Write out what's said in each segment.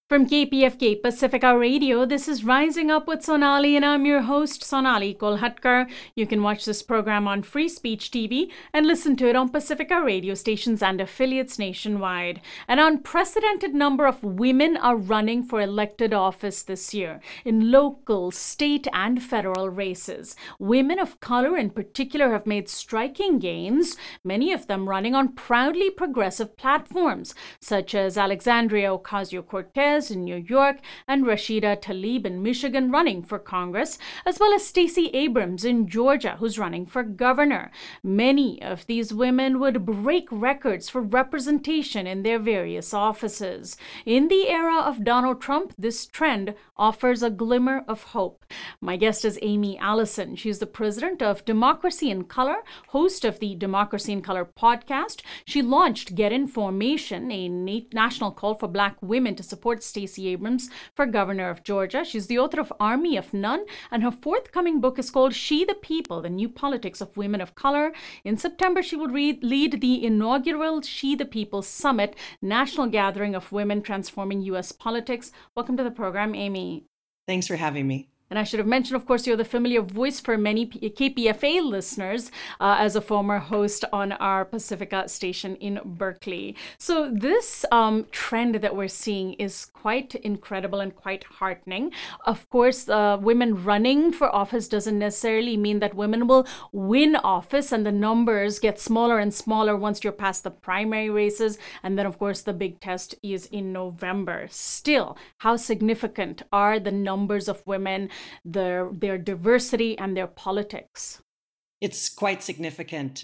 From KPFK Pacifica Radio, this is Rising Up with Sonali, and I'm your host, Sonali Kolhatkar. You can watch this program on Free Speech TV and listen to it on Pacifica radio stations and affiliates nationwide. An unprecedented number of women are running for elected office this year in local, state, and federal races. Women of color in particular have made striking gains, many of them running on proudly progressive platforms, such as Alexandria Ocasio-Cortez in New York and Rashida Tlaib in Michigan running for Congress, as well as Stacey Abrams in Georgia, who's running for governor. Many of these women would break records for representation in their various offices. In the era of Donald Trump, this trend offers a glimmer of hope. My guest is Amy Allison. She's the president of Democracy in Color, host of the Democracy in Color podcast. She launched Get Information, a national call for Black women to support Stacey Abrams for governor of Georgia. She's the author of Army of None, and her forthcoming book is called She the People, The New Politics of Women of Color. In September, she will lead the inaugural She the People Summit, national gathering of women transforming U.S. politics. Welcome to the program, Amy. Thanks for having me. And I should have mentioned, of course, you're the familiar voice for many KPFA listeners as a former host on our Pacifica station in Berkeley. So this trend that we're seeing is quite incredible and quite heartening. Of course, women running for office doesn't necessarily mean that women will win office, and the numbers get smaller and smaller once you're past the primary races. And then, of course, the big test is in November. Still, how significant are the numbers of women, their diversity, and their politics? It's quite significant.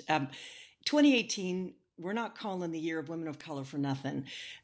2018, we're not calling the year of women of color for nothing.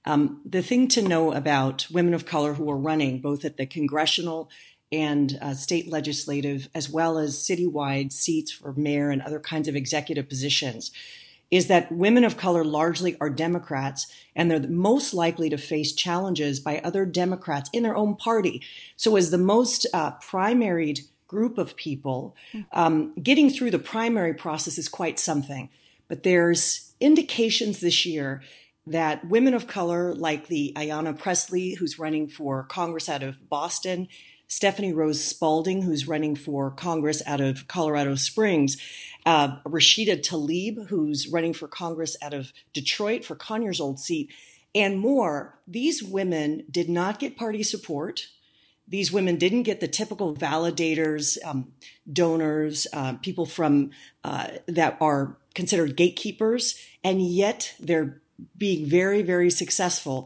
The thing to know about women of color who are running, both at the congressional and state legislative, as well as citywide seats for mayor and other kinds of executive positions, is that women of color largely are Democrats, and they're most likely to face challenges by other Democrats in their own party. So as the most primaried group of people, getting through the primary process is quite something. But there's indications this year that women of color, like the Ayanna Pressley, who's running for Congress out of Boston, Stephanie Rose Spalding, who's running for Congress out of Colorado Springs, Rashida Tlaib, who's running for Congress out of Detroit for Conyers' old seat, and more. These women did not get party support. These women didn't get the typical validators, donors, people from that are considered gatekeepers, and yet they're being very, very successful.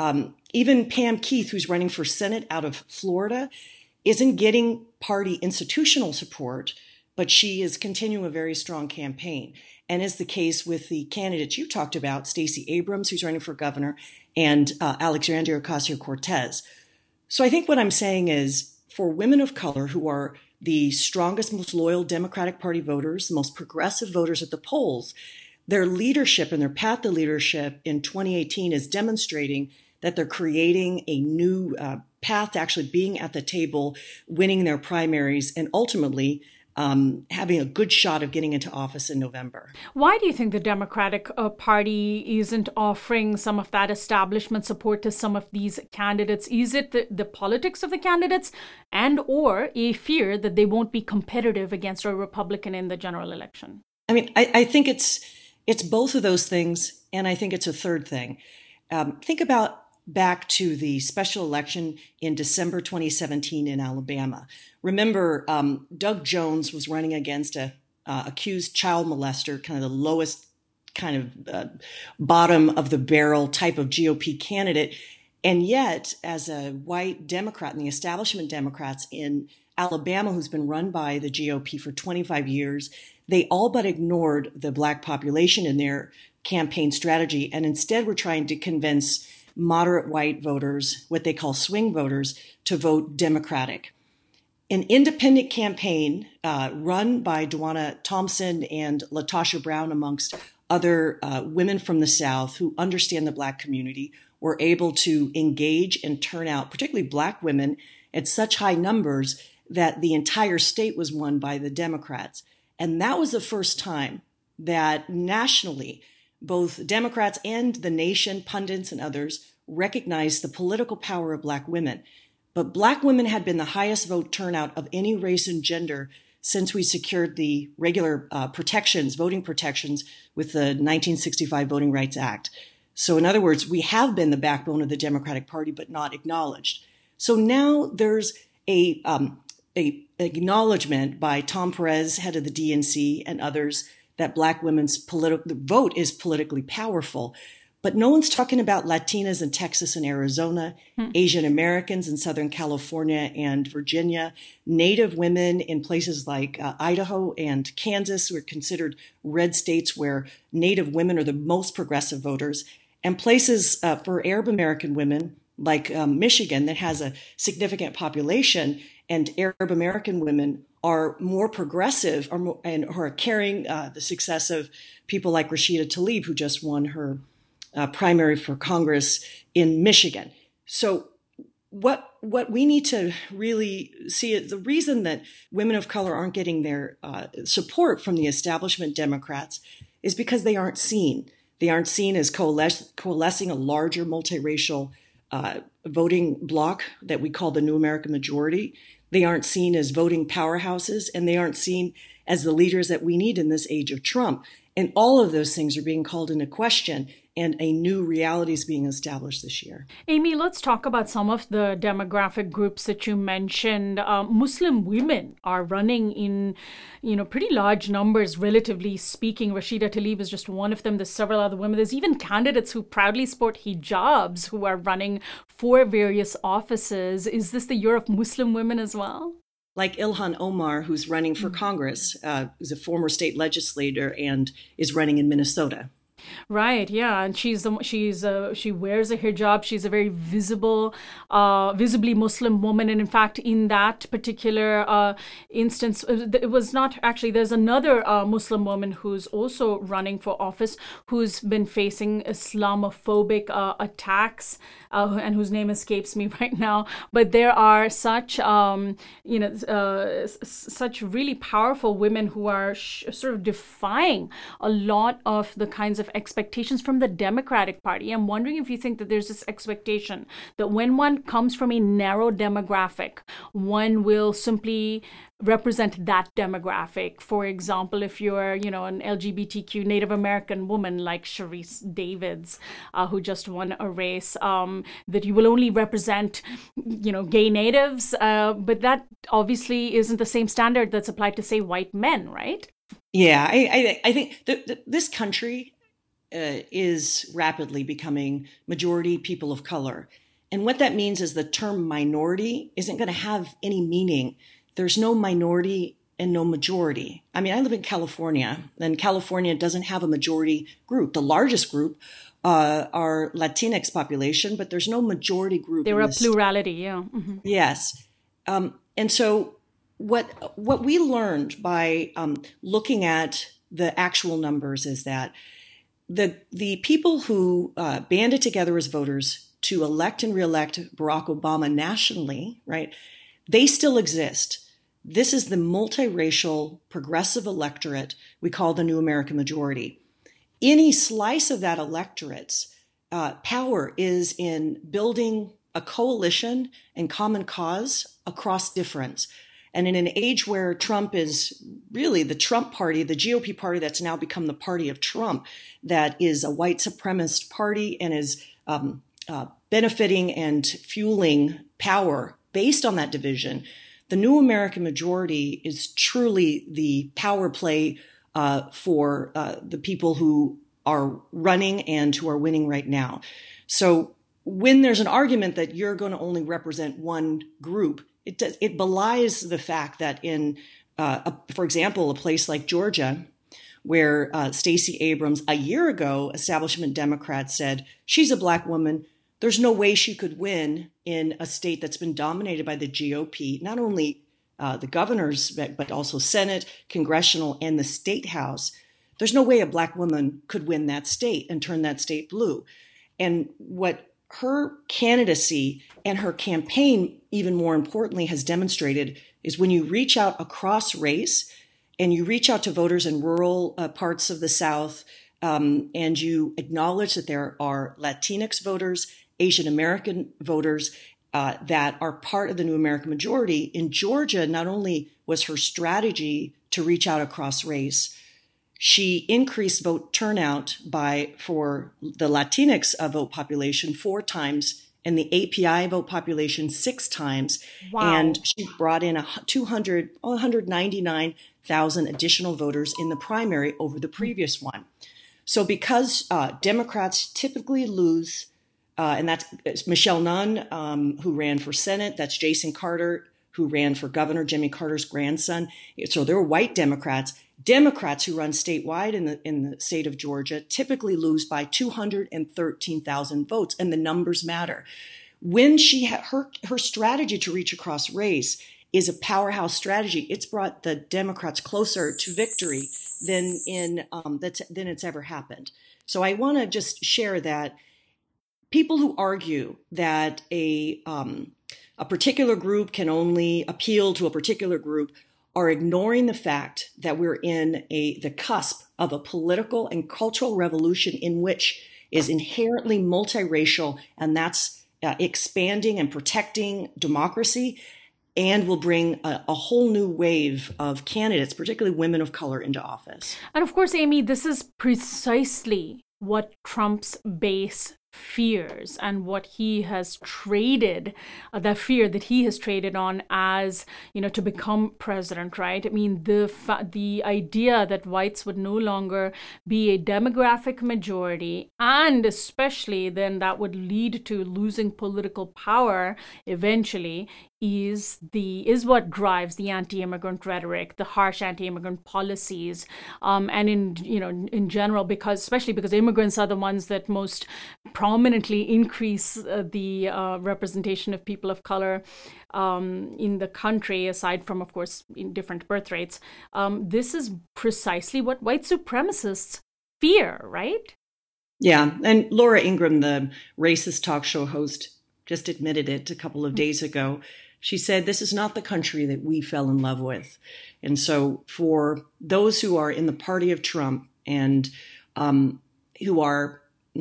Even Pam Keith, who's running for Senate out of Florida, isn't getting party institutional support, but she is continuing a very strong campaign. And is the case with the candidates you talked about, Stacey Abrams, who's running for governor, and Alexandria Ocasio-Cortez. So I think what I'm saying is, for women of color who are the strongest, most loyal Democratic Party voters, the most progressive voters at the polls, their leadership and their path to leadership in 2018 is demonstrating that they're creating a new path to actually being at the table, winning their primaries, and ultimately having a good shot of getting into office in November. Why do you think the Democratic Party isn't offering some of that establishment support to some of these candidates? Is it the politics of the candidates and or a fear that they won't be competitive against a Republican in the general election? I mean, I think it's both of those things, and I think it's a third thing. Think about back to the special election in December 2017 in Alabama. Remember, Doug Jones was running against a accused child molester, kind of the lowest kind of bottom of the barrel type of GOP candidate. And yet, as a white Democrat and the establishment Democrats in Alabama, who's been run by the GOP for 25 years, they all but ignored the Black population in their campaign strategy, and instead were trying to convince moderate white voters, what they call swing voters, to vote Democratic. An independent campaign run by Dwana Thompson and Latasha Brown, amongst other women from the South who understand the Black community, were able to engage and turn out, particularly Black women, at such high numbers that the entire state was won by the Democrats. And that was the first time that nationally both Democrats and the nation, pundits and others, recognized the political power of Black women. But Black women had been the highest vote turnout of any race and gender since we secured the regular voting protections with the 1965 Voting Rights Act. So in other words, we have been the backbone of the Democratic Party, but not acknowledged. So now there's a acknowledgement by Tom Perez, head of the DNC, and others that Black women's vote is politically powerful. But no one's talking about Latinas in Texas and Arizona, Asian Americans in Southern California and Virginia, Native women in places like Idaho and Kansas, who are considered red states where Native women are the most progressive voters, and places for Arab American women like Michigan that has a significant population, and Arab American women are more progressive and are carrying the success of people like Rashida Tlaib, who just won her primary for Congress in Michigan. So what we need to really see is the reason that women of color aren't getting their support from the establishment Democrats is because they aren't seen. They aren't seen as coalescing a larger multiracial voting bloc that we call the New American Majority. They aren't seen as voting powerhouses, and they aren't seen as the leaders that we need in this age of Trump. And all of those things are being called into question, and a new reality is being established this year. Amy, let's talk about some of the demographic groups that you mentioned. Muslim women are running in, pretty large numbers, relatively speaking. Rashida Tlaib is just one of them. There's several other women. There's even candidates who proudly sport hijabs who are running for various offices. Is this the year of Muslim women as well? Like Ilhan Omar, who's running for Congress, who's a former state legislator and is running in Minnesota. Right, yeah, and she wears a hijab. She's a very visibly Muslim woman, and in fact, in that particular instance, it was not actually. There's another Muslim woman who's also running for office, who's been facing Islamophobic attacks, and whose name escapes me right now. But there are such such really powerful women who are sort of defying a lot of the kinds of expectations from the Democratic Party. I'm wondering if you think that there's this expectation that when one comes from a narrow demographic, one will simply represent that demographic. For example, if you're, an LGBTQ Native American woman like Sharice Davids, who just won a race, that you will only represent, gay natives. But that obviously isn't the same standard that's applied to, say, white men, right? Yeah, I think this country is rapidly becoming majority people of color. And what that means is the term minority isn't going to have any meaning. There's no minority and no majority. I mean, I live in California, and California doesn't have a majority group. The largest group are Latinx population, but there's no majority group. There are a plurality, yeah. Mm-hmm. Yes. And so what we learned by looking at the actual numbers is that the people who banded together as voters to elect and reelect Barack Obama nationally, right, they still exist. This is the multiracial progressive electorate we call the New American Majority. Any slice of that electorate's power is in building a coalition and common cause across difference. And in an age where Trump is really the Trump party, the GOP party that's now become the party of Trump, that is a white supremacist party and is benefiting and fueling power based on that division, the New American Majority is truly the power play for the people who are running and who are winning right now. So when there's an argument that you're going to only represent one group, it belies the fact that in, for example, a place like Georgia, where Stacey Abrams, a year ago, establishment Democrats said, she's a Black woman. There's no way she could win in a state that's been dominated by the GOP, not only the governors, but also Senate, congressional, and the state house. There's no way a Black woman could win that state and turn that state blue. And what her candidacy and her campaign, even more importantly, has demonstrated is when you reach out across race and you reach out to voters in rural parts of the South, and you acknowledge that there are Latinx voters Asian American voters that are part of the new American majority. In Georgia, not only was her strategy to reach out across race, she increased vote turnout for the Latinx vote population 4 times and the API vote population 6 times. Wow. And she brought in 199,000 additional voters in the primary over the previous one. So because Democrats typically lose, and that's Michelle Nunn, who ran for Senate, that's Jason Carter, who ran for governor, Jimmy Carter's grandson. So there were white Democrats. Democrats who run statewide in the state of Georgia typically lose by 213,000 votes, and the numbers matter. When she had her strategy to reach across race is a powerhouse strategy. It's brought the Democrats closer to victory than it's ever happened. So I want to just share that people who argue that a particular group can only appeal to a particular group are ignoring the fact that we're in the cusp of a political and cultural revolution in which is inherently multiracial, and that's expanding and protecting democracy, and will bring a whole new wave of candidates, particularly women of color, into office. And of course, Amy, this is precisely what Trump's base fears and what he has traded, the fear that he has traded on as, to become president, right? I mean, the idea that whites would no longer be a demographic majority, and especially then that would lead to losing political power eventually, is what drives the anti-immigrant rhetoric, the harsh anti-immigrant policies, and in general, especially because immigrants are the ones that most prominently increase the representation of people of color in the country, aside from, of course, in different birth rates. This is precisely what white supremacists fear, right? Yeah, and Laura Ingraham, the racist talk show host, just admitted it a couple of days ago. She said, this is not the country that we fell in love with. And so for those who are in the party of Trump and who are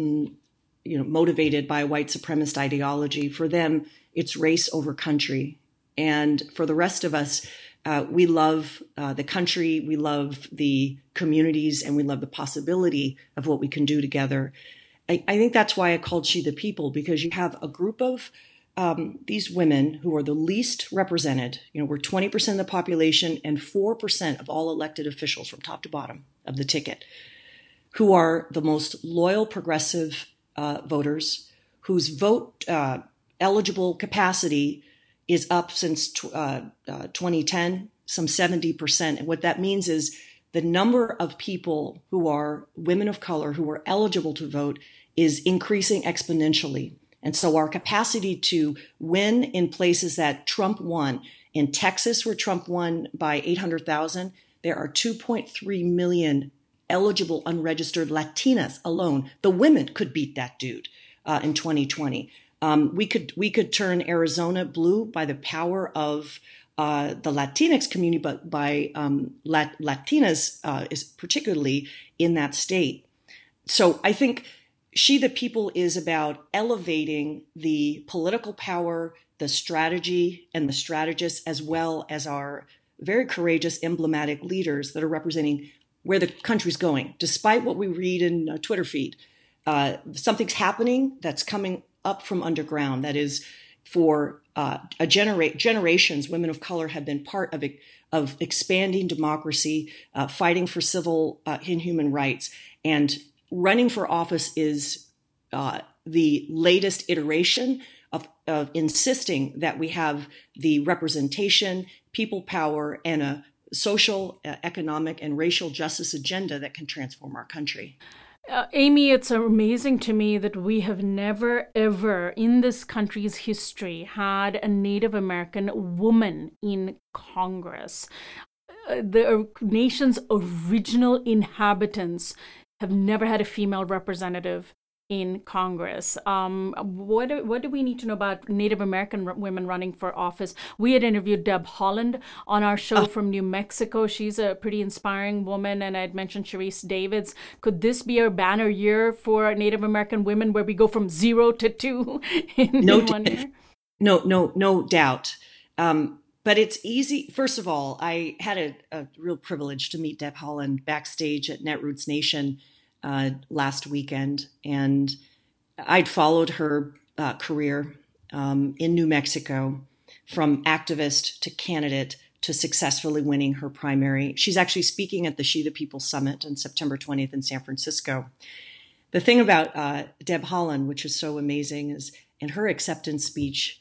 motivated by white supremacist ideology, for them, it's race over country. And for the rest of us, we love the country, we love the communities, and we love the possibility of what we can do together. I think that's why I called She the People, because you have a group of these women who are the least represented. We're 20% of the population and 4% of all elected officials from top to bottom of the ticket, who are the most loyal progressive voters, whose vote eligible capacity is up since 2010, some 70%. And what that means is the number of people who are women of color who are eligible to vote is increasing exponentially. And so our capacity to win in places that Trump won, in Texas, where Trump won by 800,000, there are 2.3 million eligible unregistered Latinas alone. The women could beat that dude in 2020. We could turn Arizona blue by the power of the Latinx community, but by Latinas is particularly in that state. So I think She the People is about elevating the political power, the strategy, and the strategists, as well as our very courageous, emblematic leaders that are representing where the country's going. Despite what we read in a Twitter feed, something's happening that's coming up from underground. That is, for generations, women of color have been part of expanding democracy, fighting for civil and human rights, and running for office is the latest iteration of insisting that we have the representation, people power, and a social, economic, and racial justice agenda that can transform our country. Amy, it's amazing to me that we have never, ever in this country's history had a Native American woman in Congress. The nation's original inhabitants have never had a female representative in Congress. What do we need to know about Native American women running for office? We had interviewed Deb Haaland on our show from New Mexico. She's a pretty inspiring woman, and I'd mentioned Sharice Davids. Could this be a banner year for Native American women, where we go from 0 to 2 in 1 year? No doubt. But it's easy. First of all, I had a real privilege to meet Deb Haaland backstage at Netroots Nation last weekend, and I'd followed her career in New Mexico from activist to candidate to successfully winning her primary. She's actually speaking at the She the People Summit on September 20th in San Francisco. The thing about Deb Haaland, which is so amazing, is in her acceptance speech,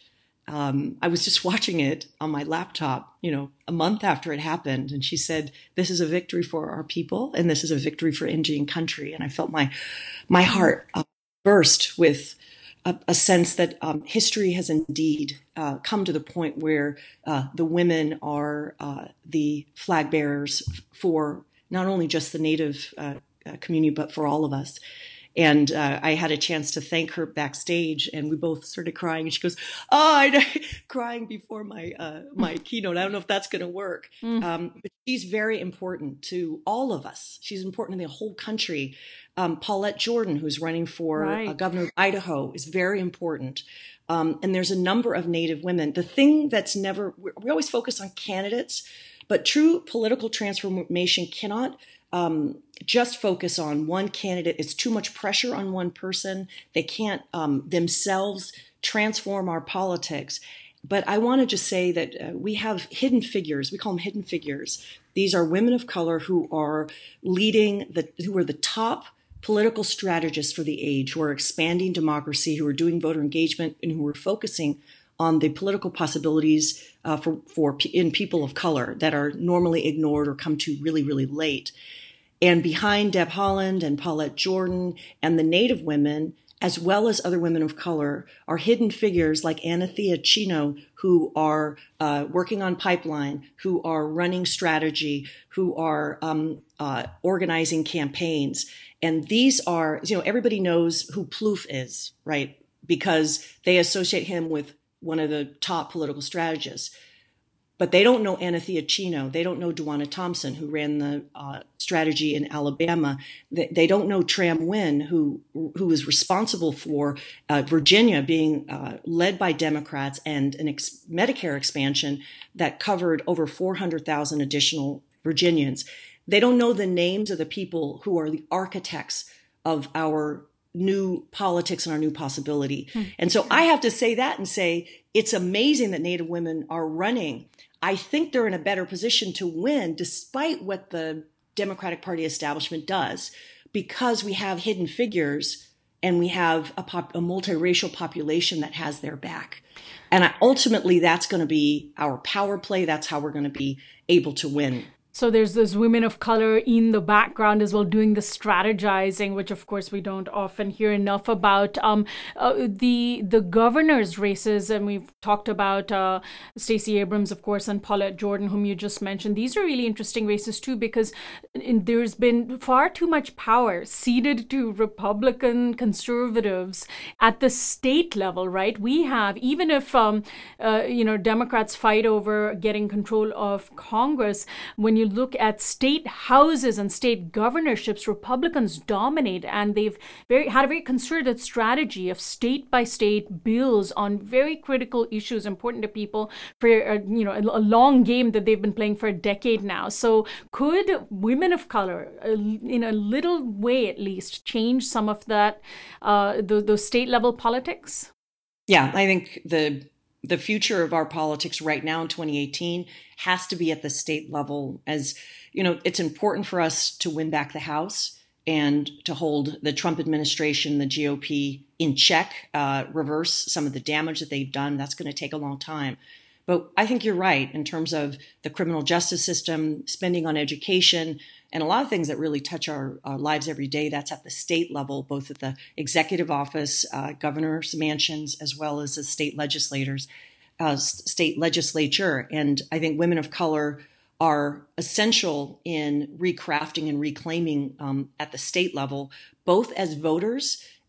I was just watching it on my laptop, a month after it happened. And she said, "This is a victory for our people, and this is a victory for Indian country." And I felt my heart burst with a sense that history has indeed come to the point where the women are the flag bearers for not only just the Native community, but for all of us. And I had a chance to thank her backstage, and we both started crying. And she goes, crying before my keynote. I don't know if that's going to work. But she's very important to all of us. She's important in the whole country. Paulette Jordan, who's running for governor of Idaho, is very important. And there's a number of Native women. The thing that's we always focus on candidates, but true political transformation cannot just focus on one candidate. It's too much pressure on one person. They can't themselves transform our politics. But I want to just say that we have hidden figures. We call them hidden figures. These are women of color who are who are the top political strategists for the age, who are expanding democracy, who are doing voter engagement, and who are focusing on the political possibilities in people of color that are normally ignored or come to really, really late. And behind Deb Haaland and Paulette Jordan and the Native women, as well as other women of color, are hidden figures like Anathea Chino, who are working on pipeline, who are running strategy, who are organizing campaigns. And these are, everybody knows who Plouffe is, right? Because they associate him with one of the top political strategists. But they don't know Anathea Chino. They don't know Duana Thompson, who ran the strategy in Alabama. They don't know Tram Nguyen, who was responsible for Virginia being led by Democrats and an Medicare expansion that covered over 400,000 additional Virginians. They don't know the names of the people who are the architects of our new politics and our new possibility. And so I have to say that and say, it's amazing that Native women are running. I think they're in a better position to win, despite what the Democratic Party establishment does, because we have hidden figures and we have a multiracial population that has their back. And ultimately, that's going to be our power play. That's how we're going to be able to win. So there's those women of color in the background as well, doing the strategizing, which of course we don't often hear enough about. The governor's races, and we've talked about Stacey Abrams, of course, and Paulette Jordan, whom you just mentioned. These are really interesting races too, because there's been far too much power ceded to Republican conservatives at the state level, right? We have, even if Democrats fight over getting control of Congress, when you look at state houses and state governorships, Republicans dominate, and they've had a very concerted strategy of state-by-state bills on very critical issues important to people for a long game that they've been playing for a decade now. So could women of color, in a little way at least, change some of that, those state-level politics? Yeah, I think the future of our politics right now in 2018 has to be at the state level. As it's important for us to win back the House and to hold the Trump administration, the GOP, in check, reverse some of the damage that they've done. That's going to take a long time. But I think you're right in terms of the criminal justice system, spending on education, and a lot of things that really touch our lives every day. That's at the state level, both at the executive office, governors' mansions, as well as the state legislators, state legislature. And I think women of color are essential in recrafting and reclaiming at the state level, both as voters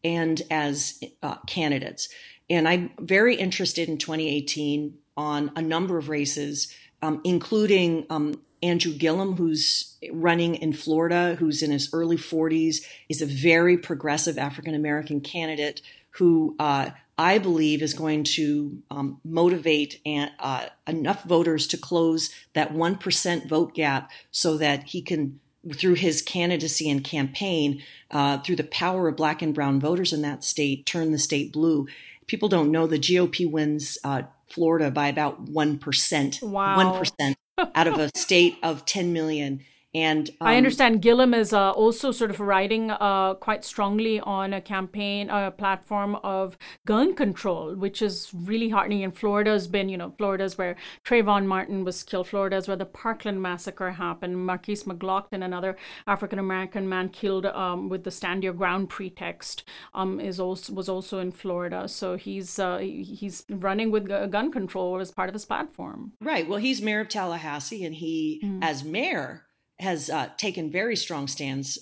and as candidates. And I'm very interested in 2018 on a number of races, including Andrew Gillum, who's running in Florida, who's in his early 40s, is a very progressive African-American candidate who I believe is going to motivate enough voters to close that 1% vote gap so that he can, through his candidacy and campaign, through the power of Black and brown voters in that state, turn the state blue. People don't know the GOP wins Florida by about 1%. Wow. 1% out of a state of 10 million. And I understand Gillum is also sort of riding quite strongly on a campaign, a platform of gun control, which is really heartening. And Florida's been, Florida's where Trayvon Martin was killed. Florida's where the Parkland massacre happened. Marquise McLaughlin, another African-American man killed with the Stand Your Ground pretext, was also in Florida. So he's running with gun control as part of his platform. Right. Well, he's mayor of Tallahassee, and he, as mayor, has taken very strong stands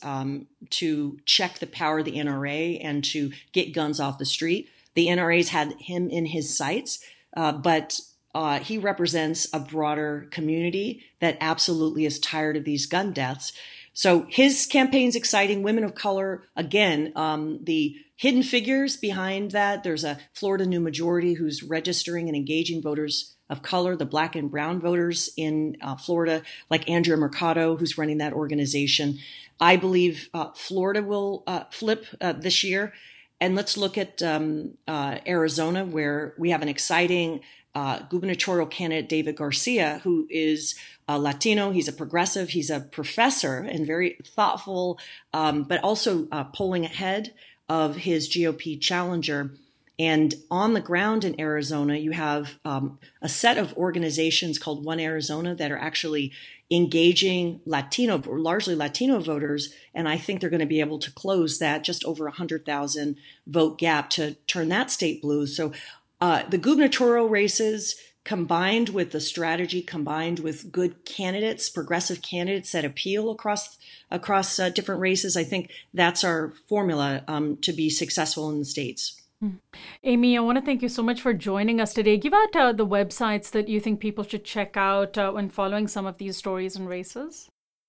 to check the power of the NRA and to get guns off the street. The NRA's had him in his sights, but he represents a broader community that absolutely is tired of these gun deaths. So his campaign's exciting. Women of color, again, the hidden figures behind that. There's a Florida New Majority who's registering and engaging voters of color, the Black and brown voters in Florida, like Andrea Mercado, who's running that organization. I believe Florida will flip this year. And let's look at Arizona, where we have an exciting gubernatorial candidate, David Garcia, who is Latino. He's a progressive. He's a professor and very thoughtful, but also polling ahead of his GOP challenger. And on the ground in Arizona, you have a set of organizations called One Arizona that are actually engaging largely Latino voters. And I think they're going to be able to close that just over 100,000 vote gap to turn that state blue. So the gubernatorial races, combined with the strategy, combined with good candidates, progressive candidates that appeal across different races, I think that's our formula to be successful in the states. Amy, I want to thank you so much for joining us today. Give out the websites that you think people should check out when following some of these stories and races.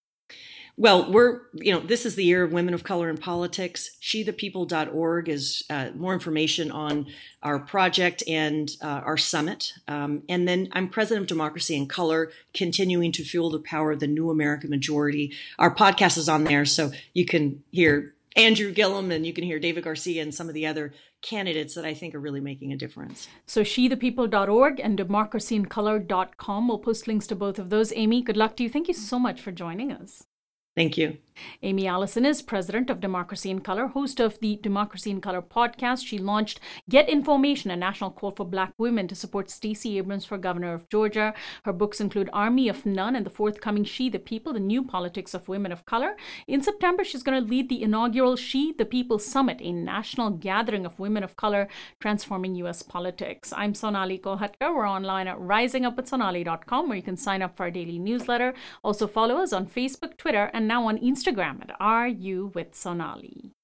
Well, this is the year of women of color in politics. shethepeople.org is more information on our project and our summit. And then I'm president of Democracy in Color, continuing to fuel the power of the new American majority. Our podcast is on there, so you can hear Andrew Gillum and you can hear David Garcia and some of the other candidates that I think are really making a difference. So shethepeople.org and democracyincolor.com. We'll post links to both of those. Amy, good luck to you. Thank you so much for joining us. Thank you. Amy Allison is president of Democracy in Color, host of the Democracy in Color podcast. She launched Get Information, a national call for Black women to support Stacey Abrams for governor of Georgia. Her books include Army of None and the forthcoming She the People, the New Politics of Women of Color. In September, she's going to lead the inaugural She the People Summit, a national gathering of women of color transforming U.S. politics. I'm Sonali Kolhatkar. We're online at risingupwithsonali.com, where you can sign up for our daily newsletter. Also follow us on Facebook, Twitter, and now on Instagram at Are You with Sonali.